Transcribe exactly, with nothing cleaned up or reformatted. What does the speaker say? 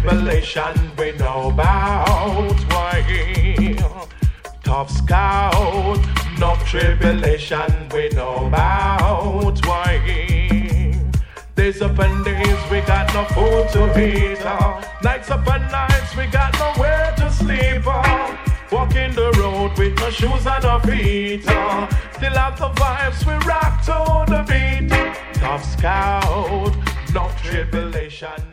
tribulation we know about. Why? Tough scout, no tribulation we know about. Why? Days upon days we got no food to eat. Uh. Nights upon nights we got nowhere to sleep. Uh. Walking the road with no shoes and no feet. Uh. Still have the vibes, we rock to the beat. Tough scout, no tribulation.